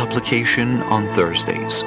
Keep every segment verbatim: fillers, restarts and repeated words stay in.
Application on Thursdays.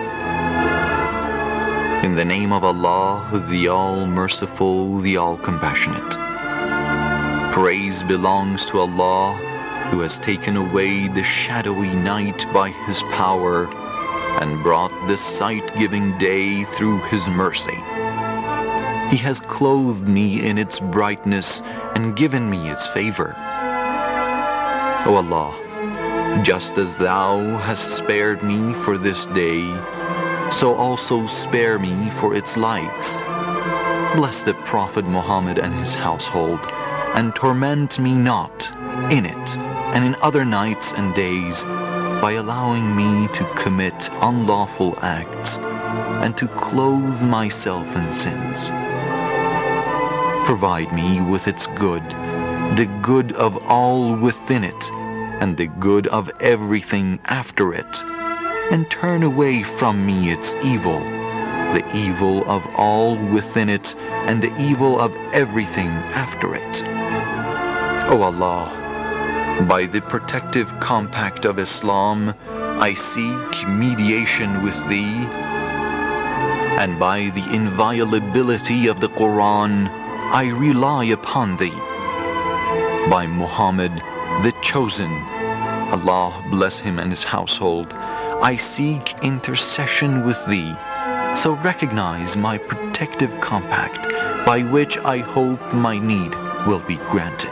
In the name of Allah, the All-Merciful, the All-Compassionate. Praise belongs to Allah, who has taken away the shadowy night by His power and brought the sight-giving day through His mercy. He has clothed me in its brightness and given me its favor. O Allah, just as Thou hast spared me for this day, so also spare me for its likes. Bless the Prophet Muhammad and his household, and torment me not in it and in other nights and days by allowing me to commit unlawful acts and to clothe myself in sins. Provide me with its good, the good of all within it, and the good of everything after it, and turn away from me its evil, the evil of all within it, and the evil of everything after it. O Allah, by the protective compact of Islam, I seek mediation with Thee, and by the inviolability of the Quran, I rely upon Thee. By Muhammad, the Chosen, Allah bless him and his household, I seek intercession with Thee, so recognize my protective compact, by which I hope my need will be granted.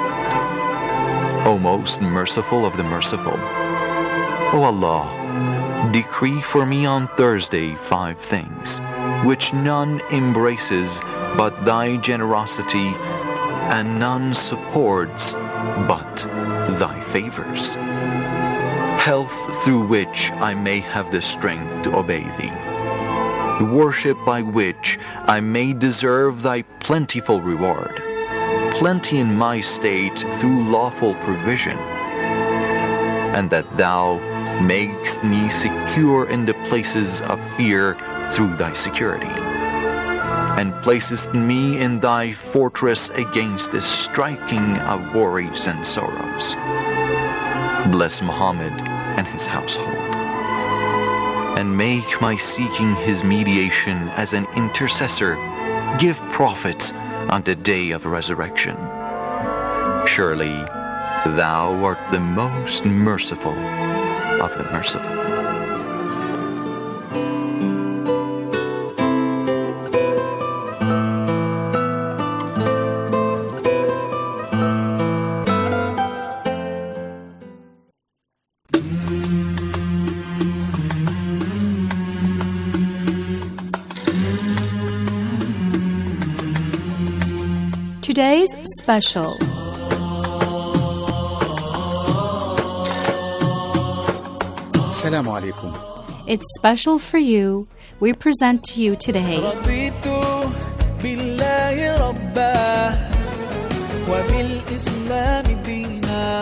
O most merciful of the merciful, O Allah, decree for me on Thursday five things, which none embraces but Thy generosity, and none supports but Thy favors. Health through which I may have the strength to obey Thee. Worship by which I may deserve Thy plentiful reward. Plenty in my state through lawful provision. And that Thou makest me secure in the places of fear through Thy security. And placest me in Thy fortress against the striking of worries and sorrows. Bless Muhammad and his household, and make my seeking his mediation as an intercessor give profit on the day of resurrection. Surely Thou art the most merciful of the merciful. Today's special. Assalamu alaikum. It's special for you. We present to you today. رضيت بالله ربا وبالإسلام دينا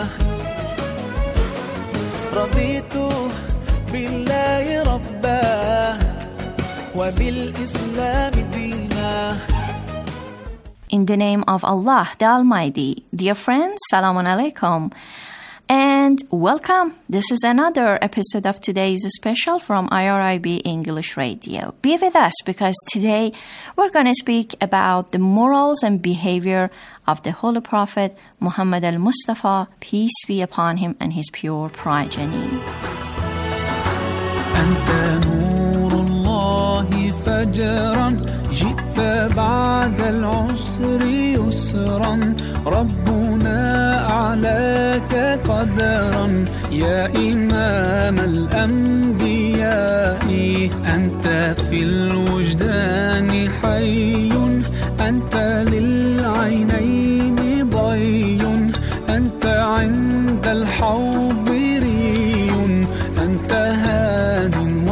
رضيت بالله ربا وبالإسلام دينا. In the name of Allah, the Almighty. Dear friends, Salamun Alaikum. And welcome. This is another episode of today's special from I R I B English Radio. Be with us because today we're going to speak about the morals and behavior of the Holy Prophet Muhammad al-Mustafa, peace be upon him and his pure progeny. أنت نور الله فجرا جئت بعد العسر يسرا ربنا أعلاك قدرا يا إمام الأنبياء أنت في الوجدان حي أنت للعينين ضي أنت عند الحوض ري أنت هاد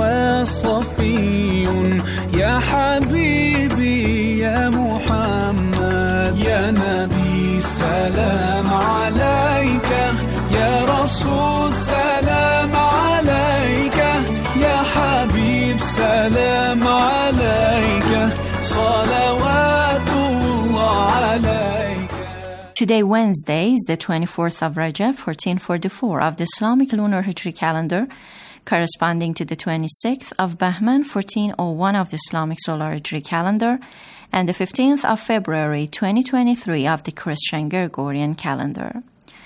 وصفي يا حبيبي يا محمد يا نبي سلام عليك يا رسول سلام عليك يا حبيب سلام عليك صلوات الله عليك. Today, Wednesday, is the twenty-fourth of Rajab, fourteen forty-four of the Islamic lunar Hijri calendar, corresponding to the twenty-sixth of Bahman, fourteen oh one of the Islamic Solar Hijri calendar, and the fifteenth of February, twenty twenty-three of the Christian Gregorian calendar.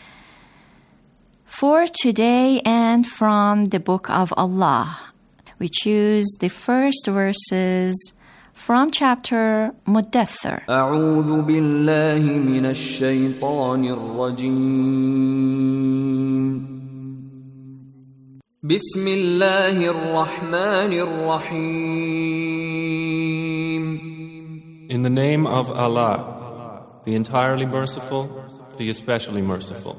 For today and from the Book of Allah, we choose the first verses from chapter Muddathir. أعوذ بالله من الشيطان الرجيم بسم الله الرحمن الرحيم. In the name of Allah, the entirely merciful, the especially merciful.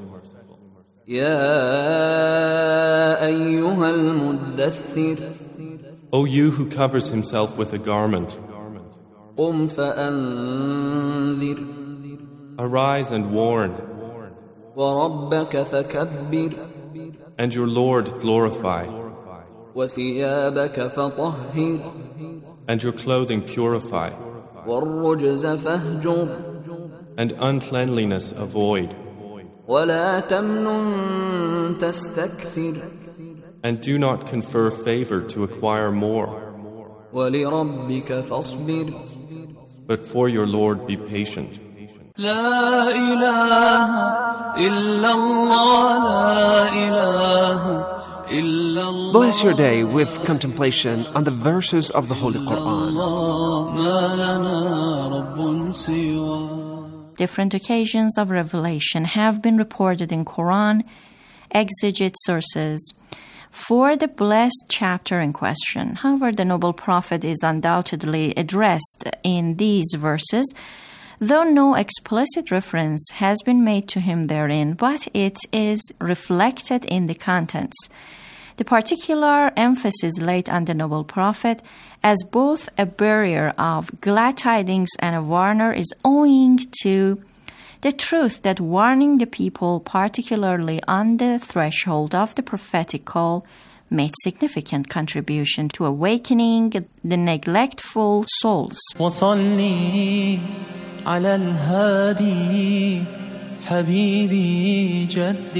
يا أيها المدثر O you who covers himself with a garment, قم فأنذر arise and warn, وربك فكبر and your Lord glorify, وثيابك فطهر and your clothing purify, والرجز فاهجر and uncleanliness avoid, ولا تمنن تستكثر and do not confer favor to acquire more, ولربك فاصبر but for your Lord be patient. لا إله إلا الله لا إله إلا الله. Bless your day with contemplation on the verses of the Holy Quran. ما لنا رب سواه. Different occasions of revelation have been reported in Quran exegete sources for the blessed chapter in question. However, the noble prophet is undoubtedly addressed in these verses, though no explicit reference has been made to him therein, but it is reflected in the contents. The particular emphasis laid on the noble prophet as both a bearer of glad tidings and a warner is owing to the truth that warning the people, particularly on the threshold of the prophetic call, made significant contribution to awakening the neglectful souls. وصلي على الهادي حبيبي جد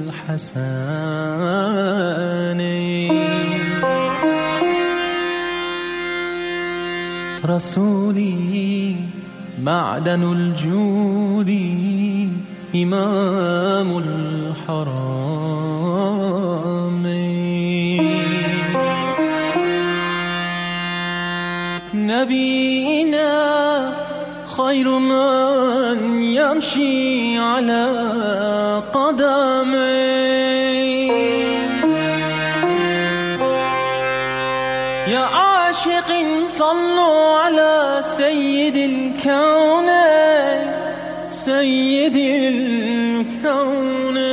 الحسن رسولي معدن الجود إمام الحرام نبينا خير من يمشي على قدمي يا عاشق صلوا على سيد الكون سيد الكون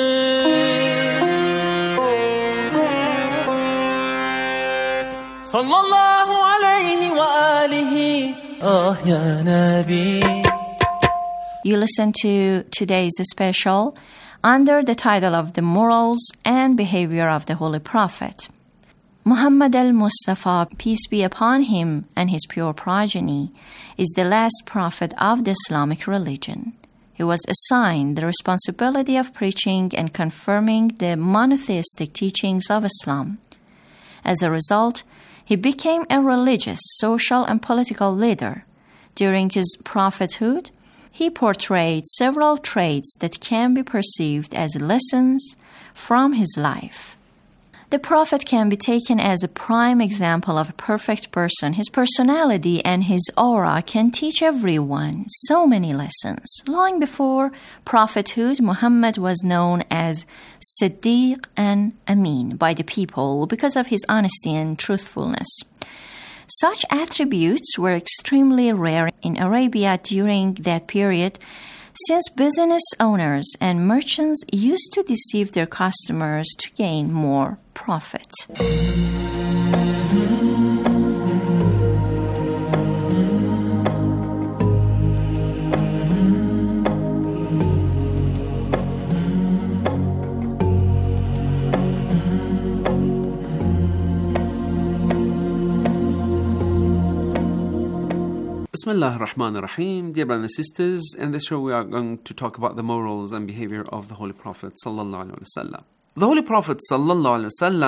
صلى الله عليه وآله آه يا نبي. You listen to today's special under the title of The Morals and Behavior of the Holy Prophet. Muhammad al-Mustafa, peace be upon him and his pure progeny, is the last prophet of the Islamic religion. He was assigned the responsibility of preaching and confirming the monotheistic teachings of Islam. As a result, he became a religious, social, and political leader. During his prophethood, he portrayed several traits that can be perceived as lessons from his life. The Prophet can be taken as a prime example of a perfect person. His personality and his aura can teach everyone so many lessons. Long before prophethood, Muhammad was known as Siddiq and Amin by the people because of his honesty and truthfulness. Such attributes were extremely rare in Arabia during that period, since business owners and merchants used to deceive their customers to gain more profit. Bismillah ar-Rahman ar-Rahim. Dear brothers and sisters, in this show we are going to talk about the morals and behavior of the Holy Prophet sallallahu alaihi wasallam. The Holy Prophet sallallahu alaihi wasallam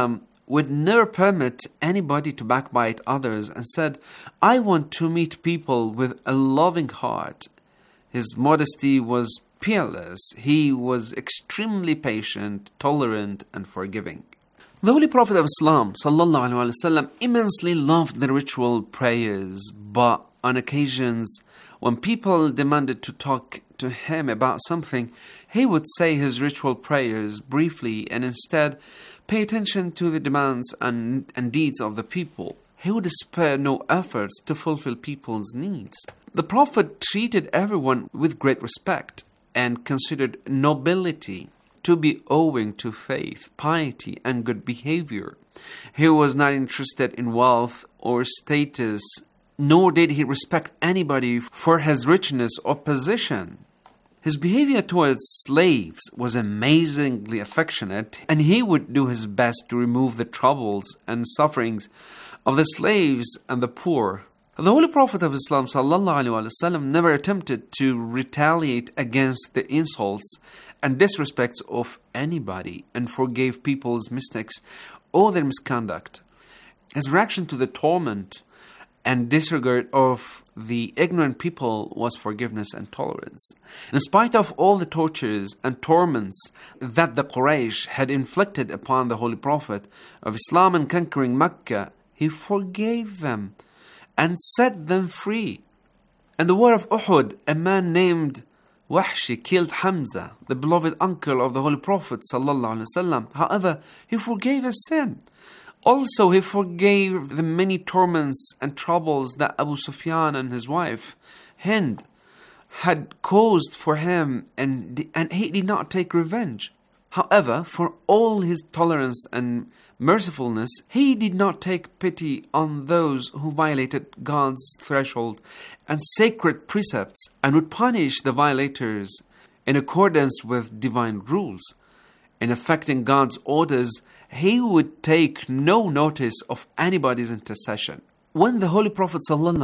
would never permit anybody to backbite others and said, I want to meet people with a loving heart. His modesty was peerless. He was extremely patient, tolerant, and forgiving. The Holy Prophet of Islam sallallahu alaihi wasallam immensely loved the ritual prayers, but on occasions when people demanded to talk to him about something, he would say his ritual prayers briefly and instead pay attention to the demands and, and deeds of the people. He would spare no efforts to fulfill people's needs. The Prophet treated everyone with great respect and considered nobility to be owing to faith, piety, and good behavior. He was not interested in wealth or status, nor did he respect anybody for his richness or position. His behavior towards slaves was amazingly affectionate, and he would do his best to remove the troubles and sufferings of the slaves and the poor. The Holy Prophet of Islam sallallahu alaihi wasallam never attempted to retaliate against the insults and disrespects of anybody and forgave people's mistakes or their misconduct. His reaction to the torment and disregard of the ignorant people was forgiveness and tolerance. In spite of all the tortures and torments that the Quraysh had inflicted upon the Holy Prophet of Islam in conquering Mecca, he forgave them and set them free. In the war of Uhud, a man named Wahshi killed Hamza, the beloved uncle of the Holy Prophet sallallahu alaihi wasallam. However, he forgave his sin. Also, he forgave the many torments and troubles that Abu Sufyan and his wife, Hind, had caused for him, and, and he did not take revenge. However, for all his tolerance and mercifulness, he did not take pity on those who violated God's threshold and sacred precepts, and would punish the violators in accordance with divine rules. In effecting God's orders, he would take no notice of anybody's intercession. When the Holy Prophet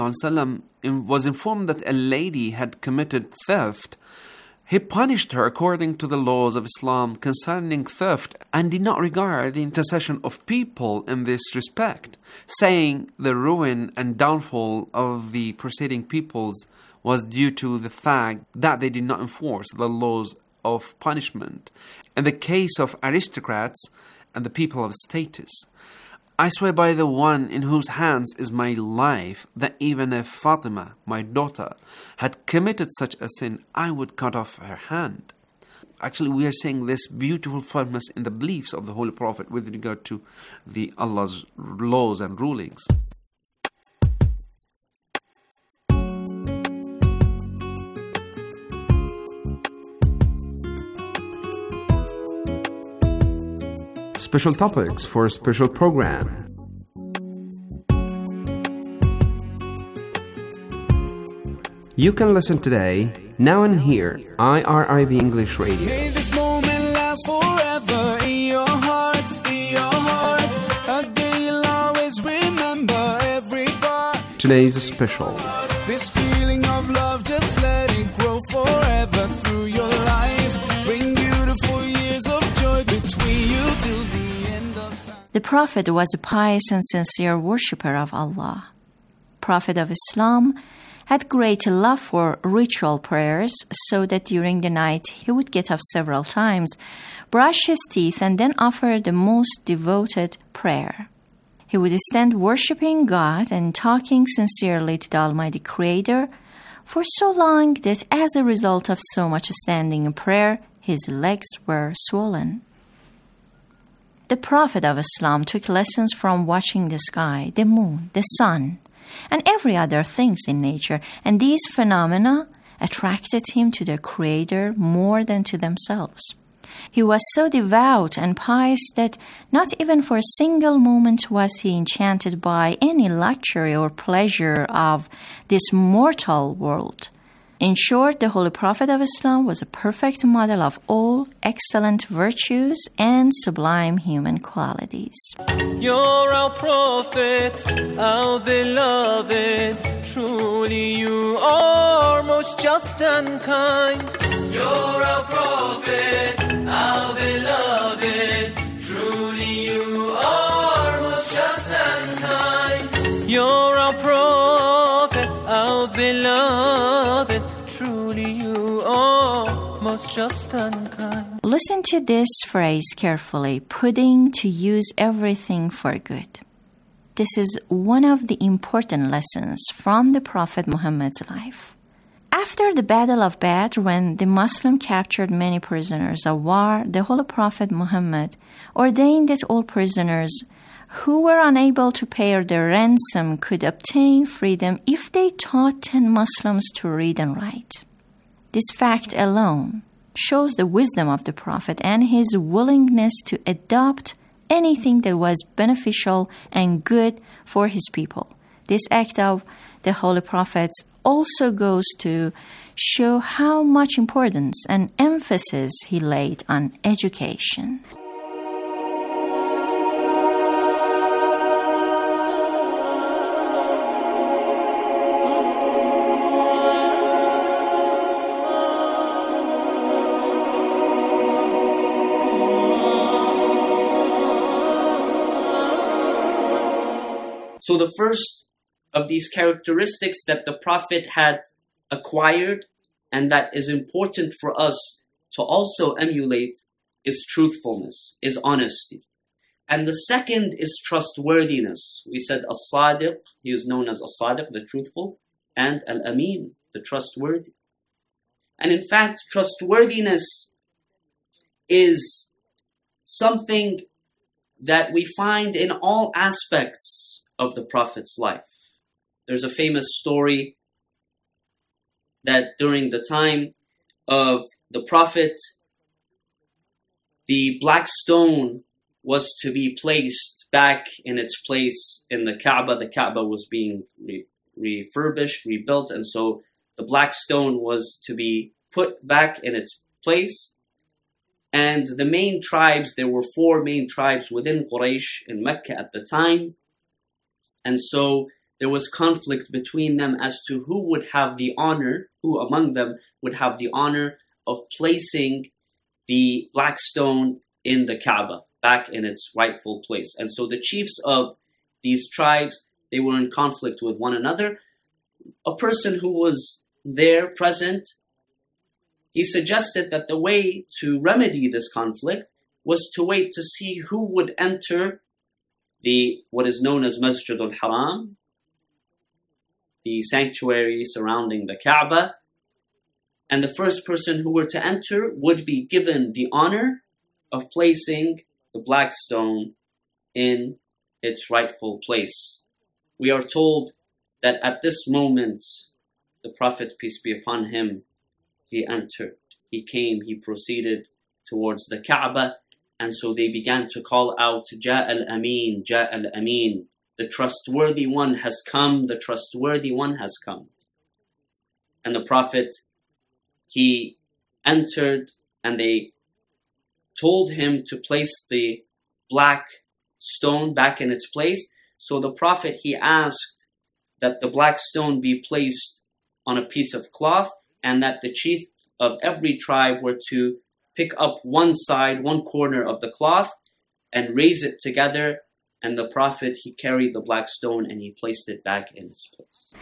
ﷺ was informed that a lady had committed theft, he punished her according to the laws of Islam concerning theft and did not regard the intercession of people in this respect, saying the ruin and downfall of the preceding peoples was due to the fact that they did not enforce the laws of punishment. In the case of aristocrats and the people of status, I swear by the one in whose hands is my life that even if Fatima, my daughter, had committed such a sin, I would cut off her hand. Actually, we are seeing this beautiful firmness in the beliefs of the Holy Prophet with regard to the Allah's laws and rulings. Special topics for a special program. You can listen today, now and here, I R I B English Radio. May this moment last forever in your hearts, in your hearts. A day you'll always remember every part. Today's special. This feeling of love, just let it grow forever through your life. Bring beautiful years of joy between you till the end of time. The Prophet was a pious and sincere worshipper of Allah. Prophet of Islam had great love for ritual prayers, so that during the night he would get up several times, brush his teeth, and then offer the most devoted prayer. He would stand worshipping God and talking sincerely to the Almighty Creator for so long that as a result of so much standing in prayer, his legs were swollen. The Prophet of Islam took lessons from watching the sky, the moon, the sun, and every other things in nature, and these phenomena attracted him to the Creator more than to themselves. He was so devout and pious that not even for a single moment was he enchanted by any luxury or pleasure of this mortal world. In short, the Holy Prophet of Islam was a perfect model of all excellent virtues and sublime human qualities. You're our prophet, our beloved. Truly you are most just and kind. You're our prophet, our beloved. Truly you are You're our prophet, our beloved. Truly you are most just and kind. Listen to this phrase carefully, putting to use everything for good. This is one of the important lessons from the Prophet Muhammad's life. After the Battle of Badr, when the Muslim captured many prisoners of war, the Holy Prophet Muhammad ordained that all prisoners who were unable to pay their ransom could obtain freedom if they taught ten Muslims to read and write. This fact alone shows the wisdom of the Prophet and his willingness to adopt anything that was beneficial and good for his people. This act of the Holy Prophets also goes to show how much importance and emphasis he laid on education. So the first of these characteristics that the Prophet had acquired and that is important for us to also emulate is truthfulness, is honesty. And the second is trustworthiness. We said as-sadiq, he is known as as-sadiq, the truthful, and al-amin, the trustworthy. And in fact, trustworthiness is something that we find in all aspects of the Prophet's life. There's a famous story that during the time of the Prophet, the black stone was to be placed back in its place in the Kaaba. The Kaaba was being re- refurbished, rebuilt, and so the black stone was to be put back in its place. And the main tribes, there were four main tribes within Quraysh in Mecca at the time. And so there was conflict between them as to who would have the honor, who among them would have the honor of placing the black stone in the Kaaba, back in its rightful place. And so the chiefs of these tribes, they were in conflict with one another. A person who was there present, he suggested that the way to remedy this conflict was to wait to see who would enter the what is known as Masjid al-Haram, the sanctuary surrounding the Kaaba, and the first person who were to enter would be given the honor of placing the black stone in its rightful place. We are told that at this moment, the Prophet, peace be upon him, he entered, he came, he proceeded towards the Kaaba. And so they began to call out, Ja al-Amin, Ja al-Amin. The trustworthy one has come, the trustworthy one has come. And the Prophet, he entered and they told him to place the black stone back in its place. So the Prophet, he asked that the black stone be placed on a piece of cloth and that the chief of every tribe were to pick up one side, one corner of the cloth and raise it together. And the Prophet, he carried the black stone and he placed it back in its place.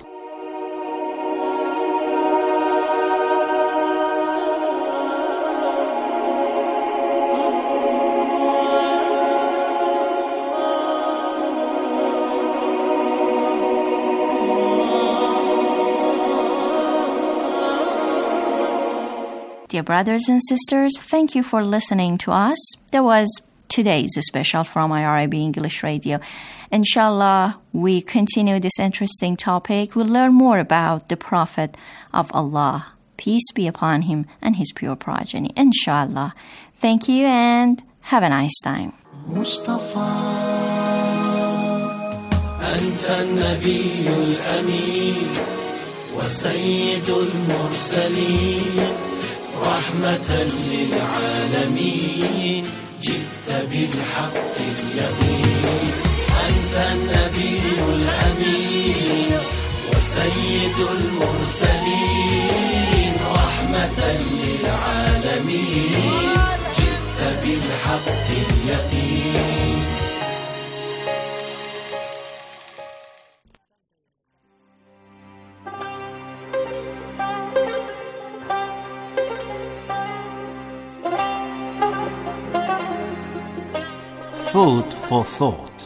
Dear brothers and sisters, thank you for listening to us. That was today's special from I R I B English Radio. Inshallah, we continue this interesting topic. We'll learn more about the Prophet of Allah. Peace be upon him and his pure progeny. Inshallah. Thank you and have a nice time. Mustafa, Anta al-Nabiy al-Amin wa Sayyid al-Mursaleen رحمة للعالمين جئت بالحق اليقين أنت النبي الأمين وسيد المرسلين رحمة للعالمين جئت بالحق اليقين Food for thought.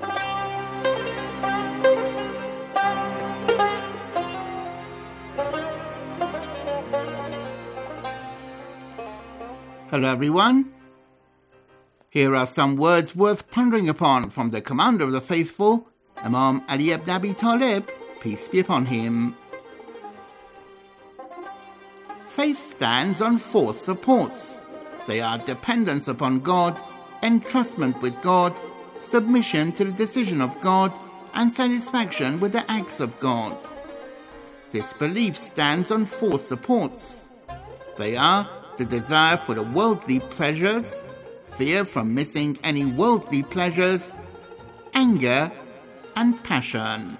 Hello everyone. Here are some words worth pondering upon from the Commander of the Faithful, Imam Ali ibn Abi Talib, peace be upon him. Faith stands on four supports. They are dependence upon God, entrustment with God, submission to the decision of God, and satisfaction with the acts of God. This belief stands on four supports. They are the desire for the worldly pleasures, fear from missing any worldly pleasures, anger, and passion.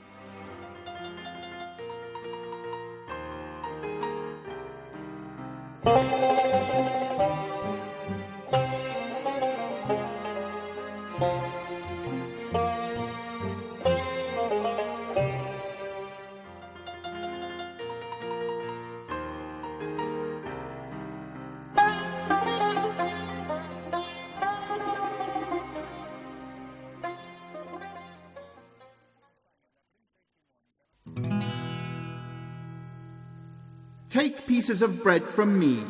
Take pieces of bread from me,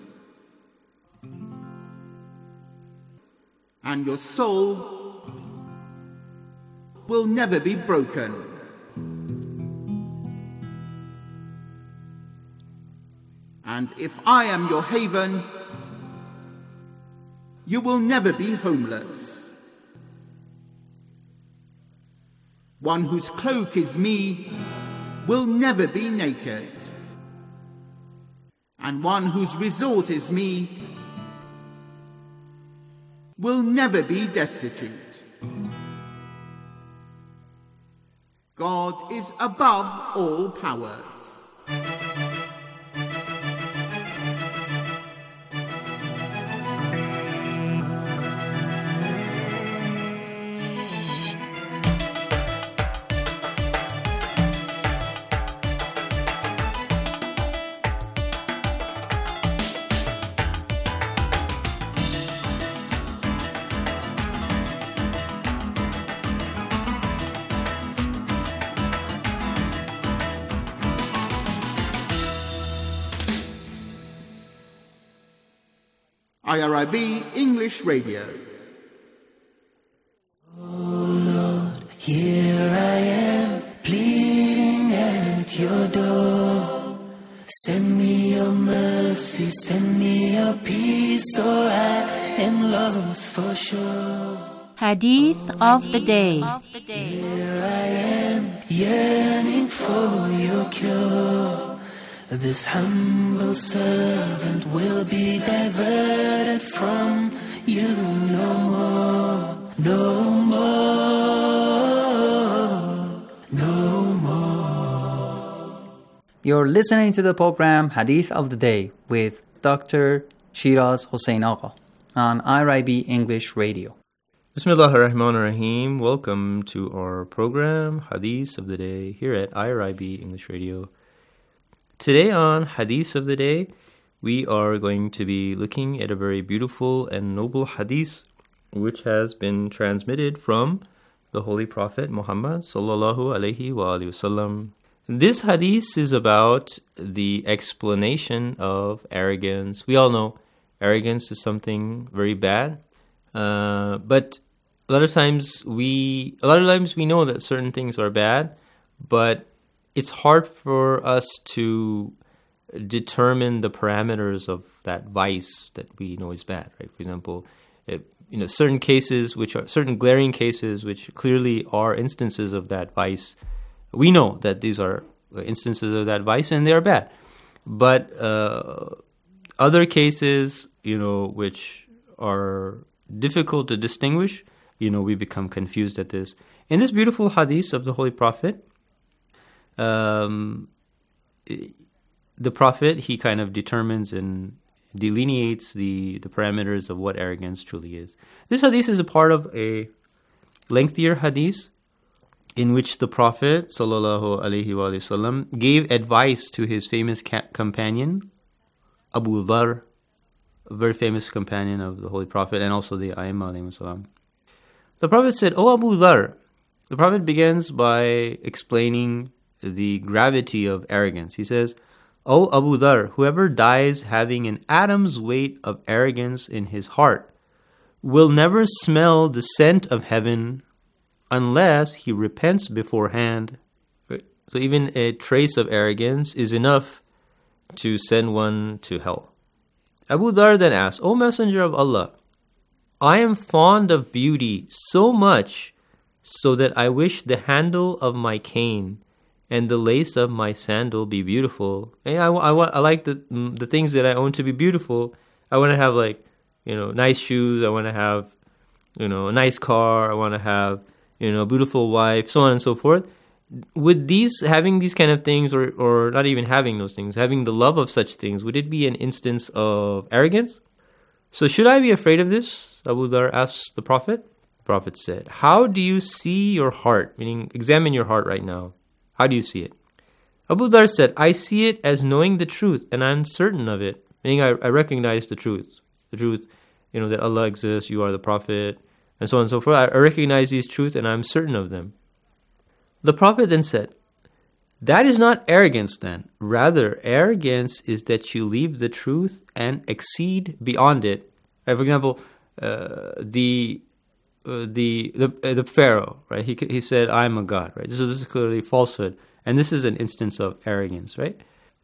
and your soul will never be broken. And if I am your haven, you will never be homeless. One whose cloak is me will never be naked. And one whose resort is me will never be destitute. God is above all powers. I R I B English Radio. Oh Lord, here I am, pleading at your door. Send me your mercy, send me your peace, or I am lost for sure. Hadith of the Day. Here I am, yearning for your cure. This humble servant will be diverted from you no more, no more, no more. You're listening to the program Hadith of the Day with Doctor Shiraz Hossein Agha on I R I B English Radio. Bismillahir Rahmanir Rahim. Welcome to our program Hadith of the Day here at I R I B English Radio. Today on Hadith of the Day, we are going to be looking at a very beautiful and noble hadith which has been transmitted from the Holy Prophet Muhammad sallallahu alaihi wa alihi wasallam. This hadith is about the explanation of arrogance. We all know arrogance is something very bad, uh, but a lot of times we a lot of times we know that certain things are bad, but it's hard for us to determine the parameters of that vice that we know is bad, right? For example, it, you know, certain cases which are certain glaring cases which clearly are instances of that vice. We know that these are instances of that vice and they are bad. But uh, other cases, you know, which are difficult to distinguish, you know, we become confused at this. In this beautiful hadith of the Holy Prophet, Um, the Prophet, he kind of determines and delineates the, the parameters of what arrogance truly is. This hadith is a part of a lengthier hadith in which the Prophet sallallahu alaihi wasallam gave advice to his famous ca- companion Abu Dharr, a very famous companion of the Holy Prophet, and also the Aimma alayhi salam. The Prophet said, "O Abu Dhar." The Prophet begins by explaining the gravity of arrogance. He says, "O Abu Dhar, whoever dies having an atom's weight of arrogance in his heart will never smell the scent of heaven unless he repents beforehand." So even a trace of arrogance is enough to send one to hell. Abu Dhar then asked, "O Messenger of Allah, I am fond of beauty so much so that I wish the handle of my cane and the lace of my sandal be beautiful." And I, I, I like the the things that I own to be beautiful. I want to have like, you know, nice shoes. I want to have, you know, a nice car. I want to have, you know, a beautiful wife, so on and so forth. Would these, having these kind of things, or, or not even having those things, having the love of such things, would it be an instance of arrogance? So should I be afraid of this? Abu Dhar asked the Prophet. The Prophet said, "How do you see your heart?" Meaning, examine your heart right now. How do you see it? Abu Dhar said, "I see it as knowing the truth, and I'm certain of it." Meaning, I, I recognize the truth. The truth, you know, that Allah exists, you are the Prophet, and so on and so forth. I recognize these truths, and I'm certain of them. The Prophet then said, "That is not arrogance then. Rather, arrogance is that you leave the truth and exceed beyond it." Right, for example, uh, the, uh, the the uh, the Pharaoh, right? He he said, "I'm a god," right? This is, this is clearly falsehood, and this is an instance of arrogance, right?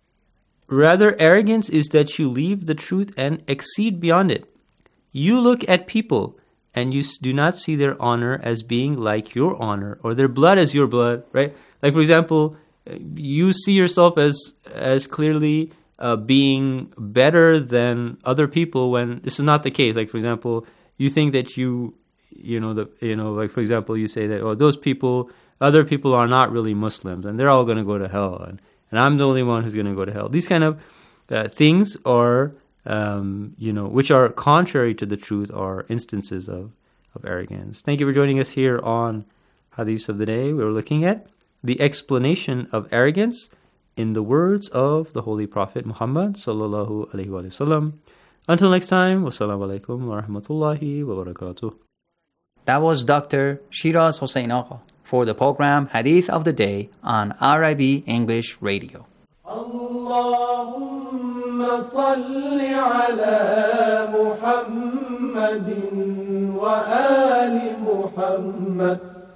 Rather, arrogance is that you leave the truth and exceed beyond it. You look at people and you do not see their honor as being like your honor, or their blood as your blood, right? Like, for example, you see yourself as as clearly uh, being better than other people when this is not the case. Like, for example, you think that you, you know, the you know, like, for example, you say that, oh, those people, other people are not really Muslims, and they're all going to go to hell, and, and I'm the only one who's going to go to hell. These kind of uh, things are, Um, you know, which are contrary to the truth, are instances of, of arrogance. Thank you for joining us here on Hadith of the Day. We're looking at the explanation of arrogance in the words of the Holy Prophet Muhammad sallallahu alaihi wasallam. Until next time, wassalamu alaikum wa rahmatullahi wa barakatuh. That was Doctor Shiraz Hossein Agha for the program Hadith of the Day on R I B English Radio. اللهم صل على محمد وآل محمد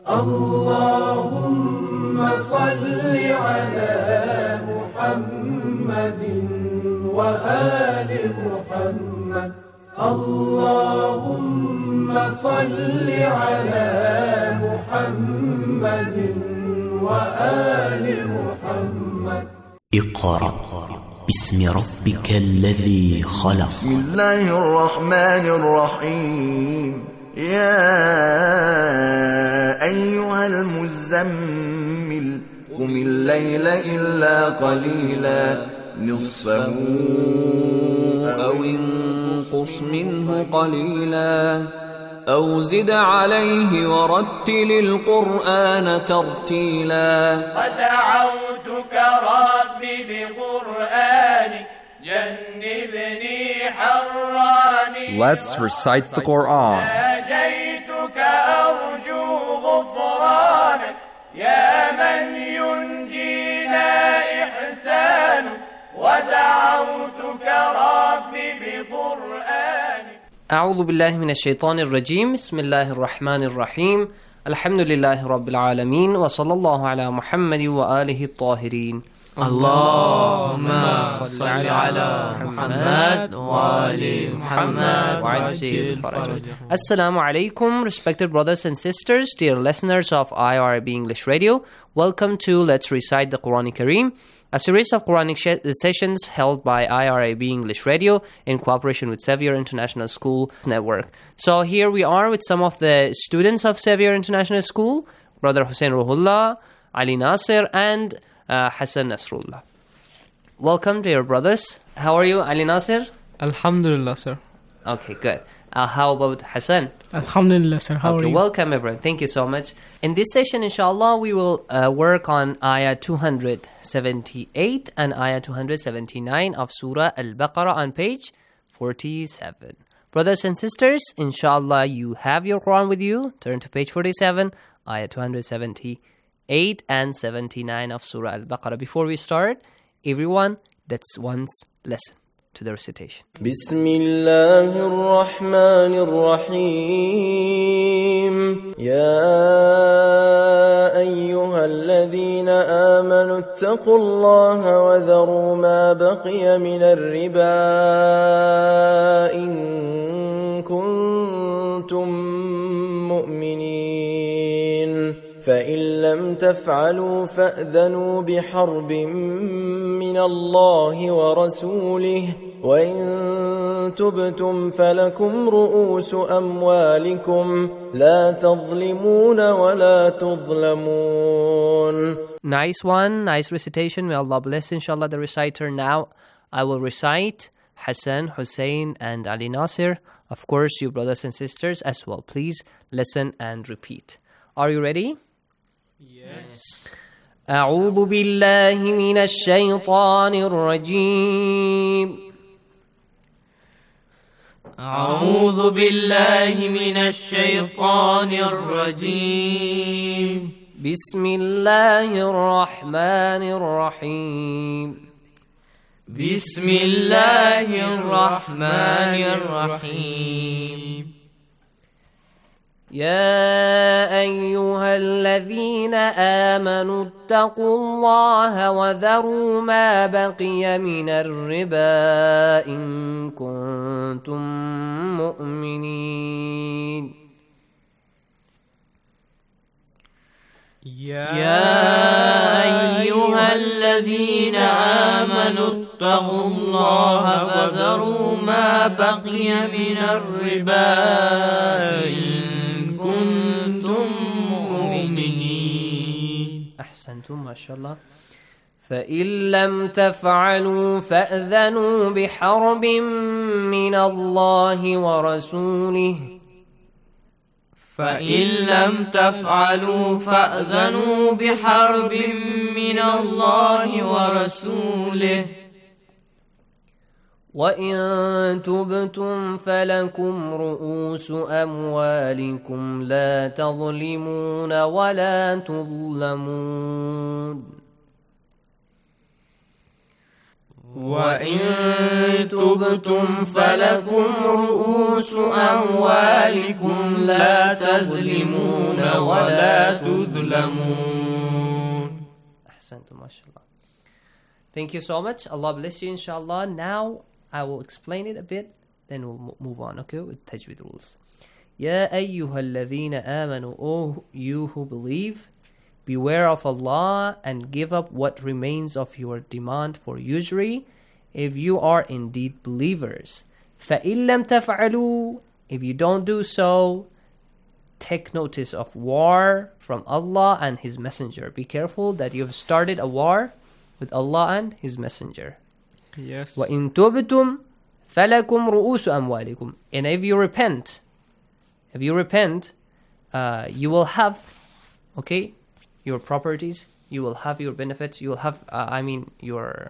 اللهم صل على محمد وآل محمد اللهم صل على محمد وآل محمد اقرأ باسم ربك الذي خلق. بسم الله الرحمن الرحيم. يا أيها المزمل قم الليل إلا قليلا نصفه أو انقص منه قليلا أو زد عليه ورتل القرآن ترتيلا ودعوتك ربي بقرآنك جنبني حراني. Let's recite the Quran. ناجيتك أرجو غفرانك يا من ينجينا إحسانك ودعوتك ربي بقرآنك. أعوذ بالله من الشيطان الرجيم. بسم الله الرحمن الرحيم. الحمد لله رب العالمين وصلى الله على محمد وآله الطاهرين. اللهم صل على محمد وآل محمد وعجل فرجهم. Assalamu alaikum, respected brothers and sisters, dear listeners of I R I B English Radio. Welcome to Let's Recite the Quran Kareem, a series of Quranic sh- sessions held by I R I B English Radio in cooperation with Xavier International School Network. So here we are with some of the students of Xavier International School, Brother Hussein Ruhullah, Ali Nasir, and uh, Hassan Nasrullah. Welcome, dear brothers. How are you, Ali Nasir? Alhamdulillah, sir. Okay, good. Uh, how about Hassan? Alhamdulillah, sir. How okay, are you? Welcome, everyone. Thank you so much. In this session, inshallah, we will uh, work on Ayah two hundred seventy-eight and Ayah two hundred seventy-nine of Surah Al-Baqarah on page forty-seven. Brothers and sisters, inshallah, you have your Quran with you. Turn to page forty-seven, ayah two seventy-eight and seventy-nine of Surah Al-Baqarah. Before we start, everyone, let's once listen to the recitation. بسم الله الرحمن الرحيم يا أيها الذين آمنوا اتقوا الله وذروا ما بقي من الربا إن كنتم مؤمنين فإن لم تفعلوا فأذنوا بحرب من الله ورسوله وإن تبتم فلكم رؤوس أموالكم لا تظلمون ولا تظلمون. Nice one, nice recitation. May Allah bless, inshallah, the reciter. Now I will recite Hassan, Hussein, and Ali Nasir. Of course, you brothers and sisters as well. Please listen and repeat. Are you ready? Yes. أعوذ بالله من الشيطان الرجيم أعوذ بالله من الشيطان الرجيم بسم الله الرحمن الرحيم بسم الله الرحمن الرحيم يا أيها الذين آمنوا اتقوا الله وذروا ما بقي من الربا إن كنتم مؤمنين يا أيها الذين آمنوا اتقوا الله وذروا ما بقي من الربا إن كنتم مؤمنين. أحسنتم ما شاء الله. فإن لم تفعلوا فأذنوا بحرب من الله ورسوله فإن لم تفعلوا فأذنوا بحرب من الله ورسوله وإن تبتم فلكم رؤوس أموالكم لا تظلمون ولا تظلمون وإن تبتم فلكم رؤوس أموالكم لا تظلمون ولا تظلمون. أحسنتم ما شاء الله. Thank you so much. Allah bless you, inshallah. Now I will explain it a bit, then we'll move on, okay, with tajweed rules. Ya ayyuhalladhina amanu, O you who believe, beware of Allah and give up what remains of your demand for usury, if you are indeed believers. فَإِن لَمْ تَفْعَلُوا, if you don't do so, take notice of war from Allah and His Messenger. Be careful that you've started a war with Allah and His Messenger. Yes. وَإِن تُبْتُمْ فَلَكُمْ رُؤُوسُ أَمْوَالِكُمْ. And if you repent, if you repent, uh, you will have, okay, your properties, you will have your benefits, you will have, uh, I mean, your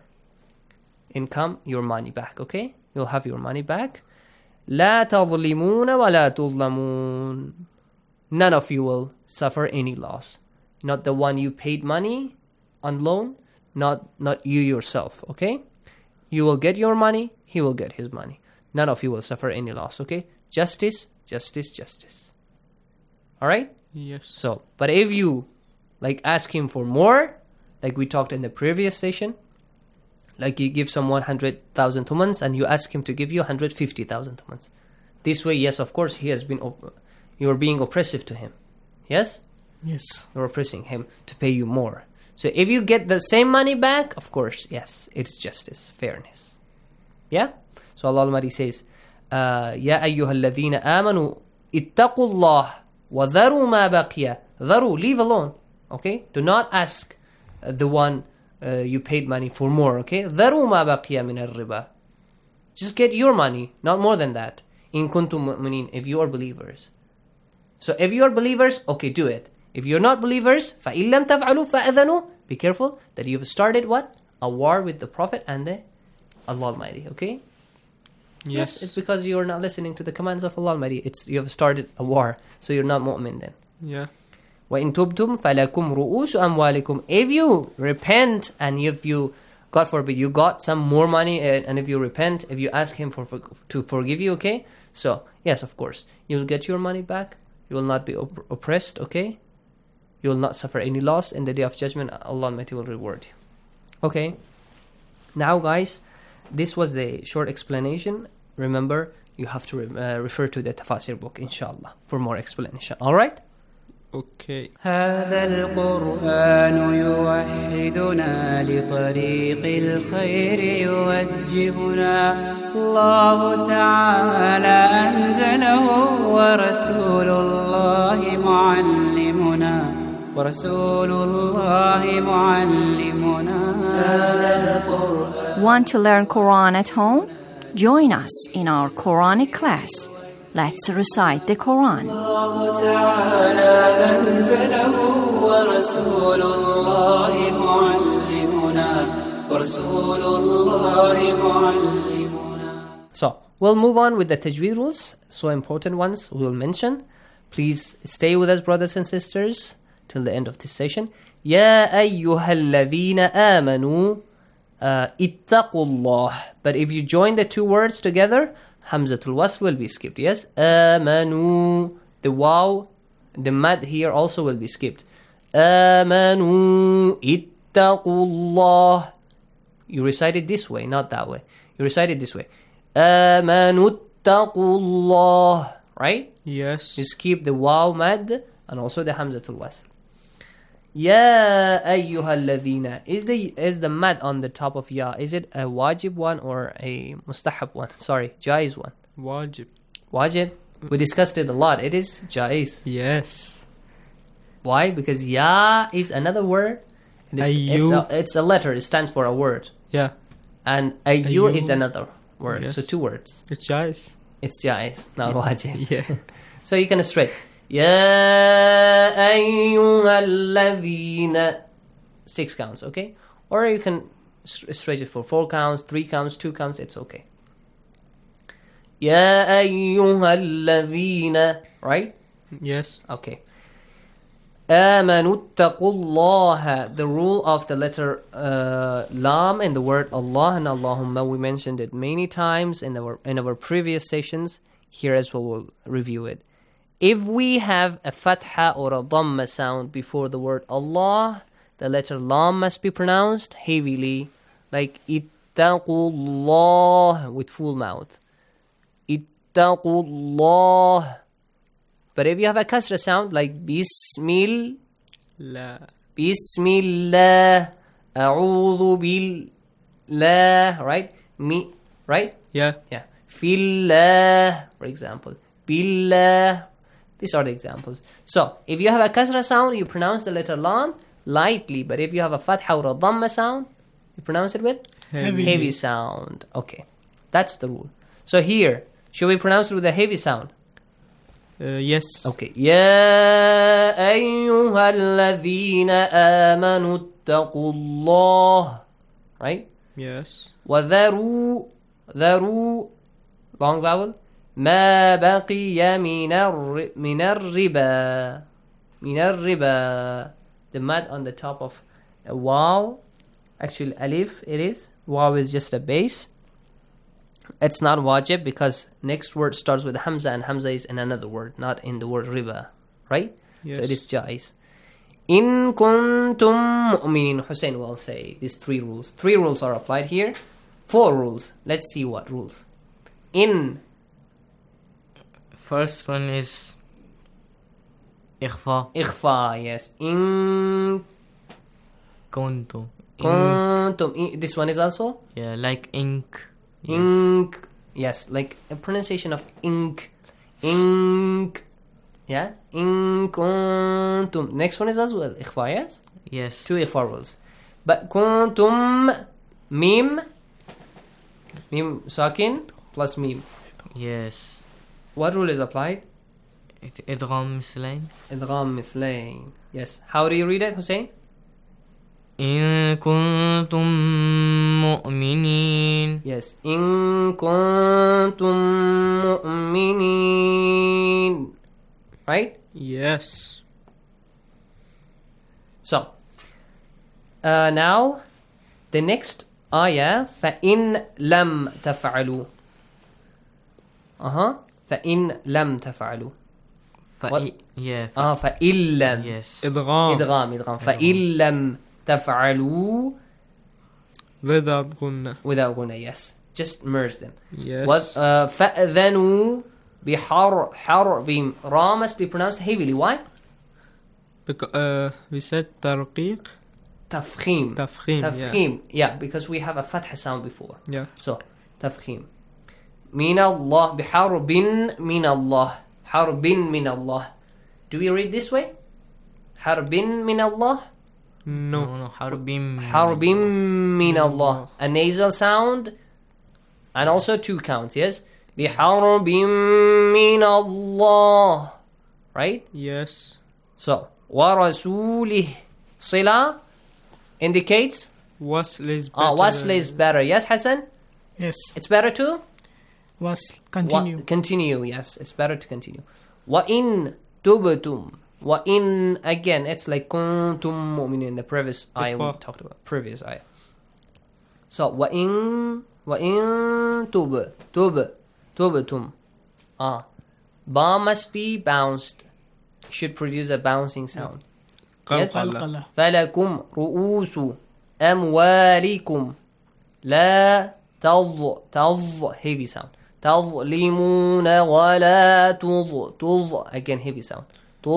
income, your money back, okay? You'll have your money back. لا تظلمون ولا تظلمون. None of you will suffer any loss. Not the one you paid money on loan, not not you yourself, okay? You will get your money, he will get his money. None of you will suffer any loss, okay? Justice, justice, justice. All right? Yes. So, but if you like ask him for more, like we talked in the previous session, like you give someone one hundred thousand tumans and you ask him to give you one hundred fifty thousand tumans. This way, yes, of course, he has been, op- you're being oppressive to him. Yes? Yes. You're oppressing him to pay you more. So if you get the same money back, of course, yes, it's justice, fairness. Yeah? So Allah Almighty says, يَا أَيُّهَا الَّذِينَ آمَنُوا اتَّقُوا اللَّهِ وَذَرُوا مَا بَقِيَ. ذَرُوا, leave alone. Okay? Do not ask uh, the one uh, you paid money for more. Okay? ذَرُوا مَا بَقِيَ مِنَ الرِّبَى. Just get your money, not more than that. إِن كُنتُم مُؤْمِنِينَ, if you are believers. So if you are believers, okay, do it. If you're not believers, فَإِن لَمْ تَفْعَلُوا فَأَذَنُوا. Be careful that you've started what? A war with the Prophet and the Allah Almighty, okay? Yes. It's because you're not listening to the commands of Allah Almighty. It's you have started a war, so you're not mu'min then. Yeah. وَإِن تُبْتُمْ فَلَكُمْ رُؤُوسُ أَمْوَالِكُمْ. If you repent and if you, God forbid, you got some more money, and, and if you repent, if you ask Him for, for to forgive you, okay? So, yes, of course, you will get your money back. You will not be op- oppressed, okay? You will not suffer any loss. In the Day of Judgment, Allah Almighty will reward you. Okay? Now, guys, this was the short explanation. Remember, you have to re- uh, refer to the Tafasir book, inshallah, for more explanation. Alright? Okay. هذا القرآن يوحدنا لطريق الخير يوجهنا الله تعالى أنزله ورسول الله معلمنا ورسول الله معلمنا هذا القرآن. Want to learn Quran at home? Join us in our Quranic class. Let's recite the Quran. الله تعالى أنزله ورسول الله معلمنا ورسول الله معلمنا. So, we'll move on with the tajweed rules. So important ones we will mention. Please stay with us, brothers and sisters, till the end of this session. يا أيها الذين آمنوا اتقوا الله. But if you join the two words together, Hamzatul Wasl will be skipped. Yes? Amanu. The waw, the mad here also will be skipped. Amanu ittaqullah. You recite it this way, not that way. You recite it this way. Amanu ittaqullah. Right? Yes. You skip the waw mad and also the Hamzatul Wasl. Ya ayyuhal ladhina. Is the is the mad on the top of ya? Is it a wajib one or a mustahab one? Sorry, jaiz one. Wajib. Wajib. We discussed it a lot. It is jaiz. Yes. Why? Because ya is another word. It's, it's, a, it's a letter. It stands for a word. Yeah. And ayu Ayu. is another word. Yes. So two words. It's jaiz. It's jaiz, not wajib. Yeah. So you can straight. Ya ayyuhal ladhina. Six counts, okay? Or you can stretch it for four counts, three counts, two counts, it's okay. Ya ayyuhal ladhina. Right? Yes. Okay. Amanu taqullaha. The rule of the letter uh, lam in the word Allah and Allahumma, we mentioned it many times in our in our previous sessions. Here as well, we'll review it. If we have a fatha or a dhamma sound before the word Allah, the letter lam must be pronounced heavily, like ittaqullah with full mouth. Ittaqullah. But if you have a kasra sound like bismil, La. bismillah, a'udhu billah, right? Me, right? Yeah. Yeah. Fillah, for example. Billah. These are the examples. So, if you have a kasra sound, you pronounce the letter lam lightly. But if you have a fatha or a dhamma sound, you pronounce it with Heavy. heavy sound. Okay. That's the rule. So here, should we pronounce it with a heavy sound? Uh, yes. Okay. يا أيها الذين آمنوا اتقوا الله. Right? Yes. وذروا ذروا long vowel ما بقي من الر من الربا من الربا. The mad on the top of a waw, actually alif it is. Waw is just a base. It's not wajib because next word starts with hamza and hamza is in another word, not in the word riba, right? Yes. So it is jais. In kuntum mu'minin. Hussein will say these three rules. Three rules are applied here. Four rules. Let's see what rules. In. First one is ikhfa. Ikhfa, yes. In Kuntum. kuntum. In, this one is also? Yeah, like ink. Ink. Yes, like a pronunciation of ink. Ink. Yeah? In kuntum. Next one is as well. Ikhfa, yes? Yes. Two ikhfa rules. But kuntum mim. Mim sakin plus mim. Yes. What rule is applied? Idgham mislain. Idgham mithlain. Yes. How do you read it, Hussein? إن كنتم مؤمنين. Yes. إن كنتم مؤمنين. Right? Yes. So, uh, now the next ayah, فإن لم تفعلوا. Uh-huh. فإن لم تفعلوا. فإ... Yeah. آه فإن لم. Yes. إدغام. إدغام إدغام. فإن لم تفعلوا. Without غنة. Without غنة. Yes. Just merge them. Yes. What? Uh, فأذنوا بحر حرب. Ra must be pronounced heavily. Why? Because uh, we said ترقيق. تفخيم. تفخيم. تفخيم. Yeah. yeah, because we have a fatha sound before. Yeah. So تفخيم. من الله بحرب من الله. حرب من الله. Do we read this way? حرب من الله? No. No, no. حرب. حرب من الله. A nasal sound and also two counts. Yes. بحرب من الله. Right? Yes. So ورسوله. صلة indicates wasl is better. Ah, wasl is better. Yes, Hassan? Yes. It's better to? Was continue. Wa- continue, yes. It's better to continue. وَإِن تُبْتُمْ وَإِن again, it's like كُنْتُمْ مُؤْمِنِينَ, the previous ayah we talked about. Previous ayah. So وَإِن وَإِن تُبْ تُبْ تُبْتُمْ. Ah. Ba must be bounced. Should produce a bouncing sound. Yes? فَلَكُمْ رُؤُوسُ أَمْوَالِكُمْ لَا تَظْ تَظْ heavy sound. تظلمون ولا تظ تظ again heavy sound.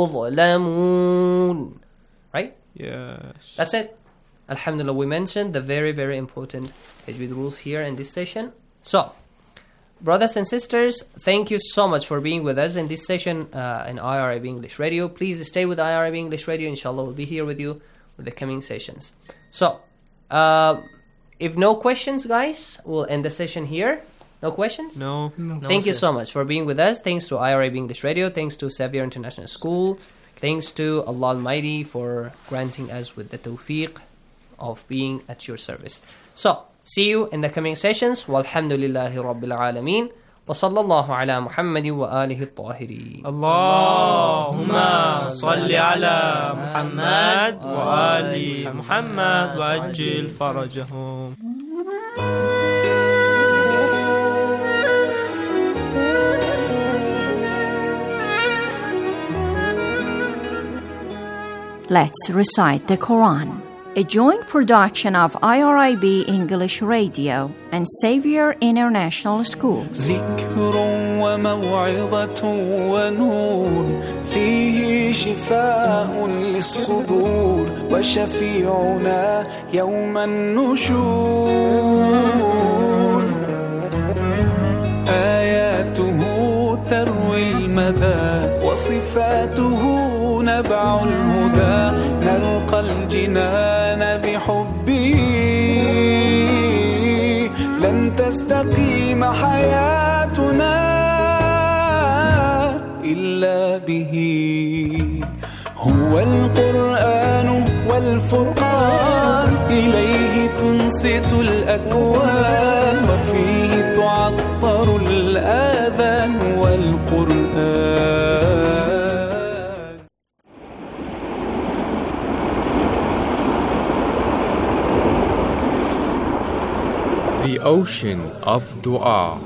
تظلمون. Right? Yes. That's it. Alhamdulillah, we mentioned the very, very important tajweed rules here in this session. So, brothers and sisters, thank you so much for being with us in this session uh, in I R I B English Radio. Please stay with I R I B English Radio. Inshallah, we'll be here with you with the coming sessions. So, uh, if no questions, guys, we'll end the session here. No questions? No. No. Thank no, you sir. so much for being with us. Thanks to I R I B English Radio. Thanks to Xavier International School. Thanks to Allah Almighty for granting us with the tawfiq of being at your service. So, see you in the coming sessions. Walhamdulillahi Rabbil Alameen. وصلى الله على محمد وآله الطاهرين. اللهم صل على محمد وآل محمد وأجل فرجهم. Let's recite the Quran. A joint production of I R I B English Radio and Xavier International Schools. ذكر وموعظة ونور فيه شفاء للصدور وشفيعنا يوم النشور آياته تروي المدى وصفاته نبع الهدى نلقى الجنان بحبه لن تستقيم حياتنا إلا به هو القرآن والفرقان إليه تنصت الأكوان وفيه تعطر الآذان والقرآن. The ocean of dua.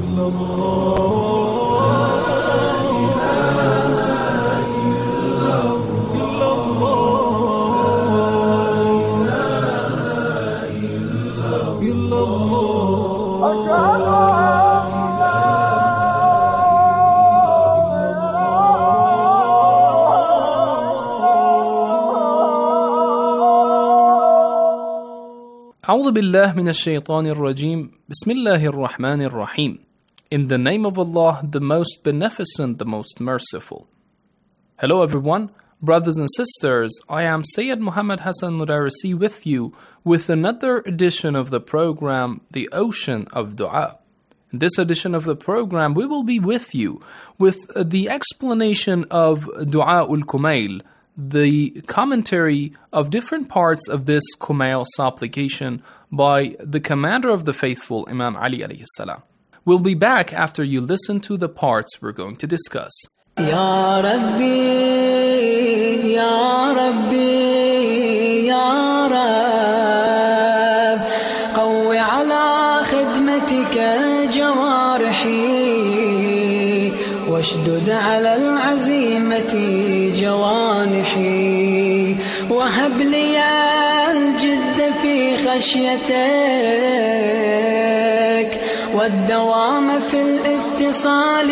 أعوذ بالله من الشيطان الرجيم بسم الله الرحمن الرحيم. In the name of Allah, the most beneficent, the most merciful. Hello everyone, brothers and sisters, I am Sayyid Muhammad Hassan Mudarisi with you with another edition of the program, The Ocean of Dua. In this edition of the program, we will be with you with the explanation of Dua ul Kumail, the commentary of different parts of this Kumail supplication by the commander of the faithful, Imam Ali alayhi salam. We'll be back after you listen to the parts we're going to discuss. Ya Rabbi, Ya Rabbi, Ya Rab, قوي على خدمتك جوارحي واشدد على العزيمة جوانحي وهب لي الجد في خشيتك والدوام في الاتصال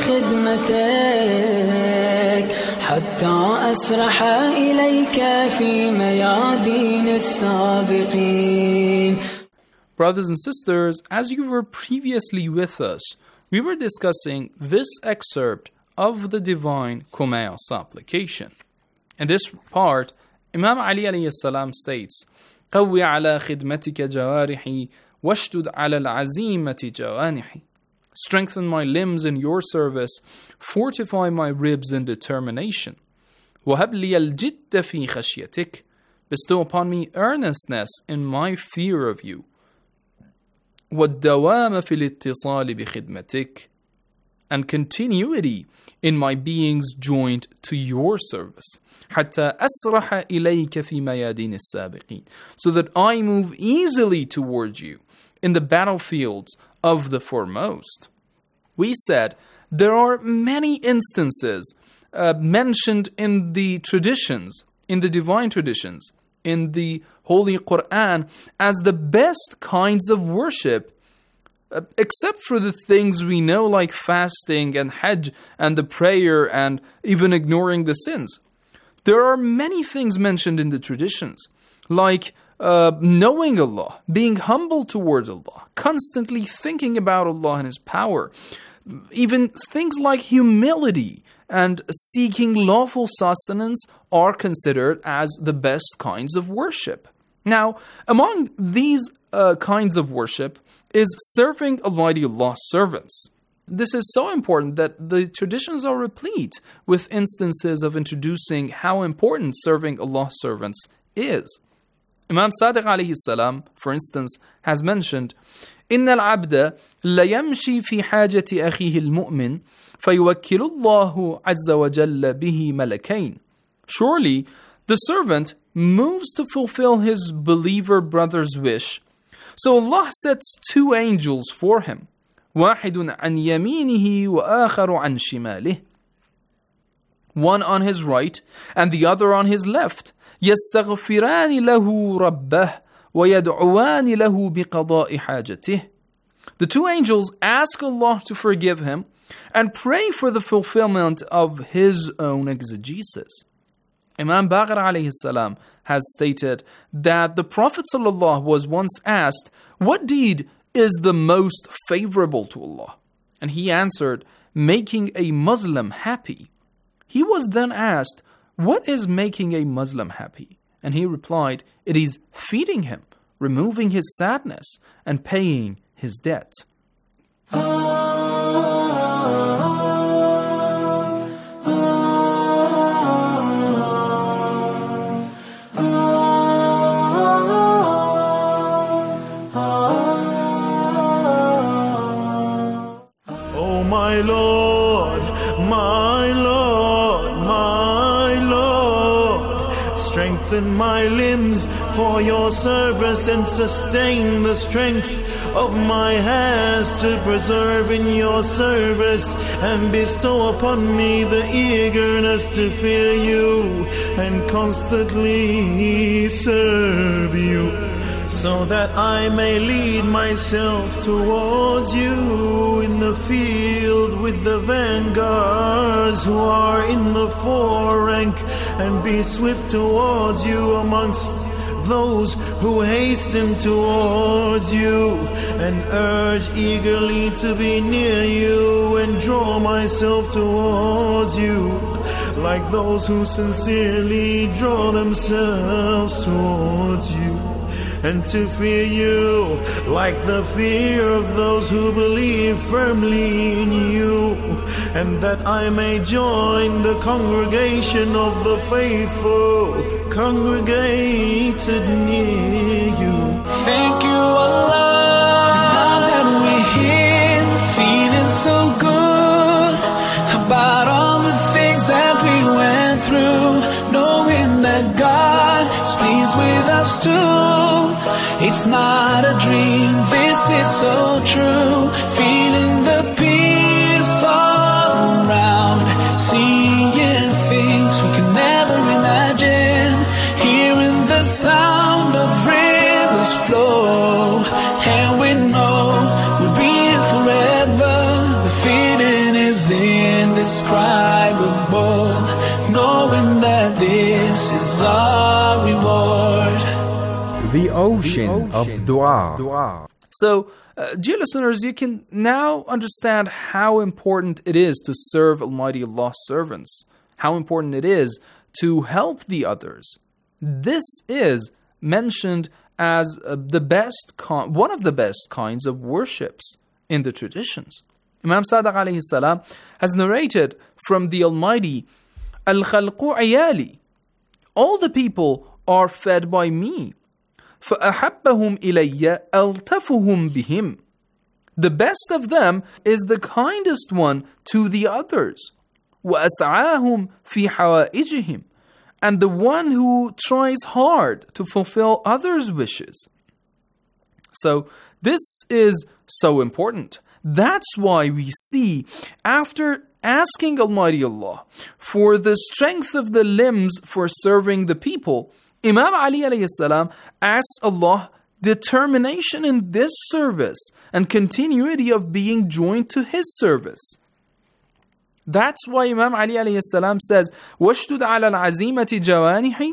بخدمتك حتى أسرح إليك في ميادين السابقين. Brothers and sisters, as you were previously with us, we were discussing this excerpt of the divine Kumail supplication. In this part, Imam Ali alayhi salam states, قوي على خدمتك جوارحي واشدد على العزيمة جوانحي. Strengthen my limbs in your service, fortify my ribs in determination. وهب لي الجد في خشيتك. Bestow upon me earnestness in my fear of you. والدوام في الاتصال بخدمتك. And continuity in my beings joined to your service. حتى أسرح إليك في ميادين السابقين. So that I move easily towards you in the battlefields of the foremost. We said there are many instances uh, mentioned in the traditions, in the divine traditions, in the Holy Quran as the best kinds of worship, uh, except for the things we know like fasting and Hajj and the prayer and even ignoring the sins. There are many things mentioned in the traditions, like uh, knowing Allah, being humble toward Allah, constantly thinking about Allah and His power, even things like humility and seeking lawful sustenance are considered as the best kinds of worship. Now, among these uh, kinds of worship is serving Almighty Allah's servants. This is so important that the traditions are replete with instances of introducing how important serving Allah's servants is. Imam Sadiq alayhi salam, for instance, has mentioned, إن العبد ليمشي في حاجة أخيه المؤمن فيوكل الله عز وجل به ملكين. Surely, the servant moves to fulfill his believer brother's wish, so Allah sets two angels for him. واحد عن يمينه وآخر عن شماله. One on his right and the other on his left. يستغفران له ربه ويدعوان له بقضاء حاجته. The two angels ask Allah to forgive him and pray for the fulfillment of his own exegesis. Imam Baqir alayhi salam has stated that the Prophet sallallahu was once asked, what deed is the most favorable to Allah? And he answered, making a Muslim happy. He was then asked, what is making a Muslim happy? And he replied, it is feeding him, removing his sadness, and paying his debt. Oh my Lord, my Lord, my Lord, strengthen my limbs for your service and sustain the strength of my hands to preserve in your service, and bestow upon me the eagerness to fear you and constantly serve you, so that I may lead myself towards you in the field with the vanguards who are in the fore rank, and be swift towards you amongst those who hasten towards you, and urge eagerly to be near you and draw myself towards you, like those who sincerely draw themselves towards you. and to fear you like the fear of those who believe firmly in you, and that I may join the congregation of the faithful congregated near you. Thank you, Allah. Now that we're here, feeling so good about all the things that we went through, knowing that God is pleased with us too. It's not a dream, this is so true. Feeling the peace all around, seeing things we could never imagine, hearing the sound of rivers flow, and we know we'll be here forever. The feeling is indescribable, knowing that this is our reward. The ocean of dua. So, uh, dear listeners, you can now understand how important it is to serve Almighty Allah's servants, how important it is to help the others. This is mentioned as uh, the best, con- one of the best kinds of worships in the traditions. Imam Sadiq alayhi salam has narrated from the Almighty, Al-Khalqu ayali, all the people are fed by me. فَأَحَبَّهُمْ إِلَيَّ أَلْتَفُهُمْ بِهِمْ. The best of them is the kindest one to the others. وَأَسْعَاهُمْ فِي حَوَائِجِهِمْ. And the one who tries hard to fulfill others' wishes. So this is so important. That's why we see, after asking Almighty Allah for the strength of the limbs for serving the people, Imam Ali alayhi salam asks Allah determination in this service and continuity of being joined to His service. That's why Imam Ali alayhi salam says, وَاشْتُدْ عَلَى الْعَزِيمَةِ جَوَانِحِ,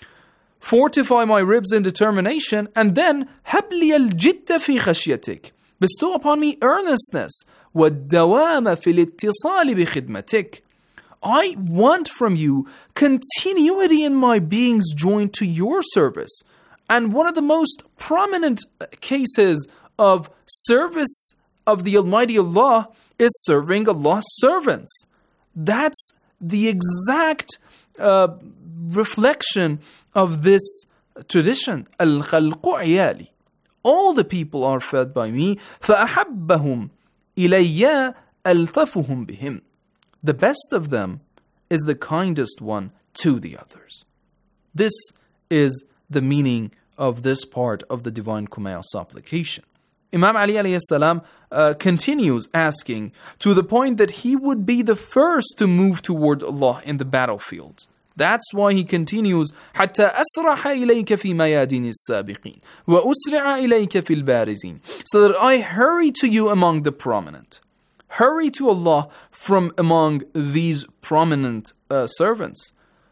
fortify my ribs in determination, and then هَبْ لِيَ الْجِدَّ فِي خَشْيَتِكَ, bestow upon me earnestness, وَالدَّوَامَ فِي الْاتصَّالِ بِخِدْمَتِكَ, I want from you continuity in my beings joined to your service. And one of the most prominent cases of service of the Almighty Allah is serving Allah's servants. That's the exact uh, reflection of this tradition. Al-Khalqu ayali. All the people are fed by me. فَأَحَبَّهُمْ إِلَيَّ أَلْتَفُهُمْ بِهِمْ. The best of them is the kindest one to the others. This is the meaning of this part of the Divine Kumail supplication. Imam Ali alayhi salam uh, continues asking to the point that he would be the first to move toward Allah in the battlefields. That's why he continues, حَتَّى أَسْرَحَ إِلَيْكَ فِي مَيَادِينِ السَّابِقِينَ وَأُسْرِعَ إِلَيْكَ فِي الْبَارِزِينَ, so that I hurry to you among the prominent. Hurry to Allah from among these prominent uh, servants.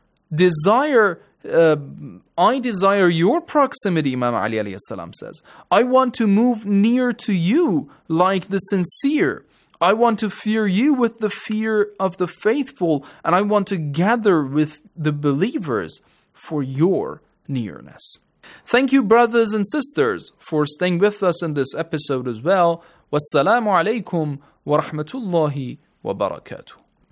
Desire, uh, I desire your proximity, Imam Ali alayhi salam says. I want to move near to you like the sincere. I want to fear you with the fear of the faithful, and I want to gather with the believers for your nearness. Thank you, brothers and sisters, for staying with us in this episode as well. Wassalamu alaikum wa rahmatullahi wa barakatuh.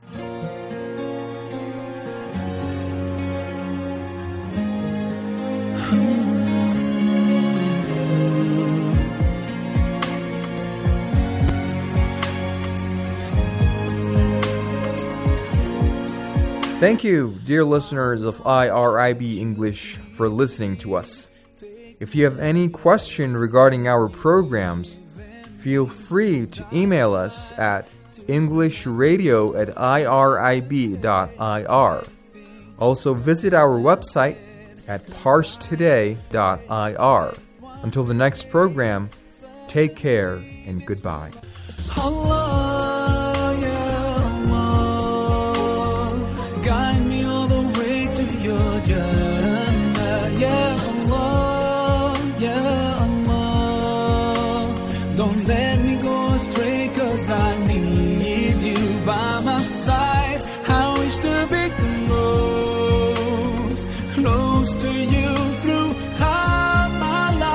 Thank you, dear listeners of I R I B English, for listening to us. If you have any question regarding our programs, feel free to email us at englishradio at irib dot I R. Also visit our website at parsetoday dot I R. Until the next program, take care and goodbye. Allah, yeah, Allah, guide me all the way to your Jannah. Yeah, Allah, yeah, Allah, don't let me go astray, 'cause I need you by my side. I wish to be close, close to you throughout my life.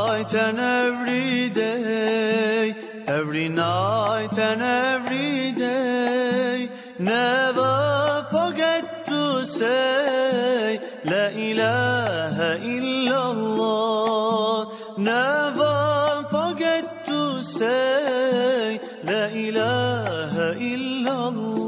night and every day, every night and every day. Never forget to say La ilaha illallah. Never forget to say La ilaha illallah.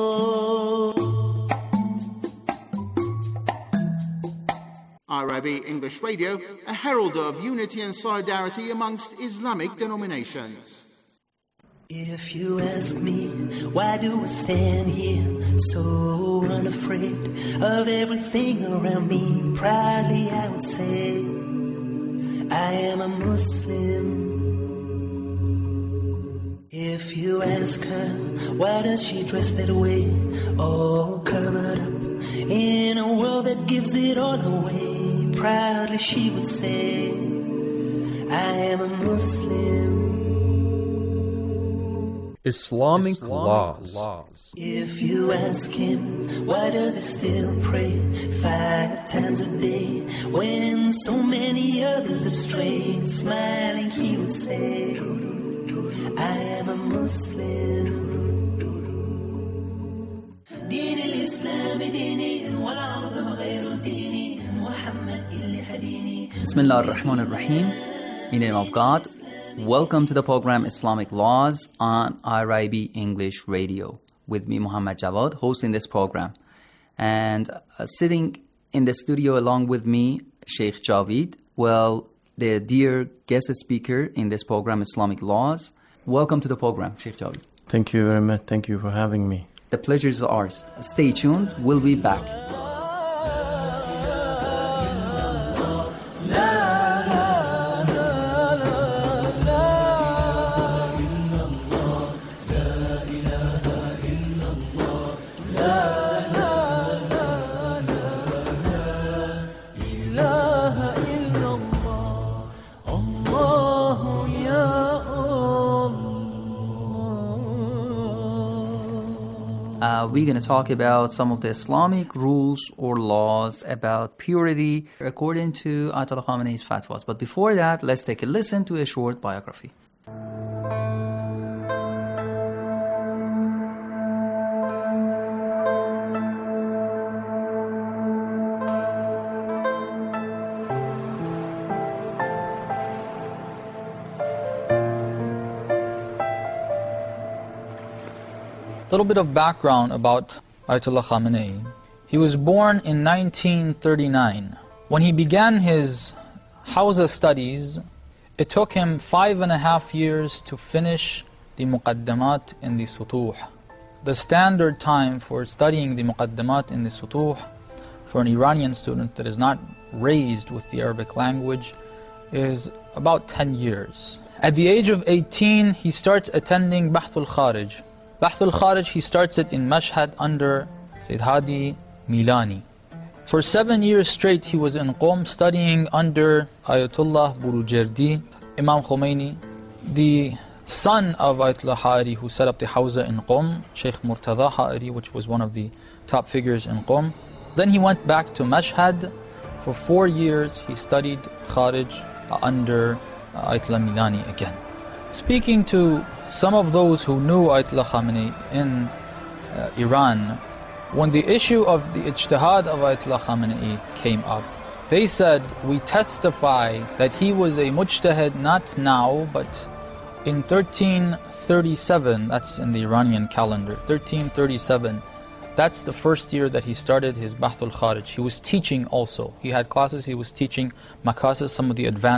I R I B English Radio, a herald of unity and solidarity amongst Islamic denominations. If you ask me, why do I stand here so unafraid of everything around me? Proudly I would say, I am a Muslim. If you ask her, why does she dress that way, all covered up in a world that gives it all away? Proudly she would say, I am a Muslim. Islamic, Islamic laws. laws. If you ask him, why does he still pray five times a day when so many others have strayed? Smiling he would say, I am a Muslim. دين الإسلام ديني والعظم غير ديني محمد اللي هديني. Bismillah ar-Rahman ar-Rahim. In the name of God. Welcome to the program Islamic Laws on I R I B English Radio with me, Muhammad Jawad, hosting this program. And uh, sitting in the studio along with me, Sheikh Javid, well, the dear guest speaker in this program, Islamic Laws. Welcome to the program, Sheikh Javid. Thank you very much. Thank you for having me. The pleasure is ours. Stay tuned. We'll be back. Uh, we're going to talk about some of the Islamic rules or laws about purity according to Ayatollah Khamenei's fatwas. But before that, let's take a listen to a short biography. A little bit of background about Ayatollah Khamenei. He was born in nineteen thirty-nine. When he began his Hawza studies, it took him five and a half years to finish the Muqaddamat in the Sutuh. The standard time for studying the Muqaddamat in the Sutuh for an Iranian student that is not raised with the Arabic language is about ten years. At the age of eighteen, he starts attending Bahth al-Kharij. Bahth al-Kharij, he starts it in Mashhad under Sayyid Hadi Milani. For seven years straight, he was in Qom studying under Ayatollah Burujerdi, Imam Khomeini, the son of Ayatollah Ha'ari who set up the Hawza in Qom, Sheikh Murtada Ha'ari, which was one of the top figures in Qom. Then he went back to Mashhad. For four years, he studied Kharij under Ayatollah Milani again. Speaking to some of those who knew Ayatollah Khamenei in uh, Iran, when the issue of the ijtihad of Ayatollah Khamenei came up, they said, we testify that he was a mujtahid not now, but in thirteen thirty-seven, that's in the Iranian calendar, thirteen thirty-seven, that's the first year that he started his Bahth al-Kharij. He was teaching also. He had classes, he was teaching Makasis, some of the advanced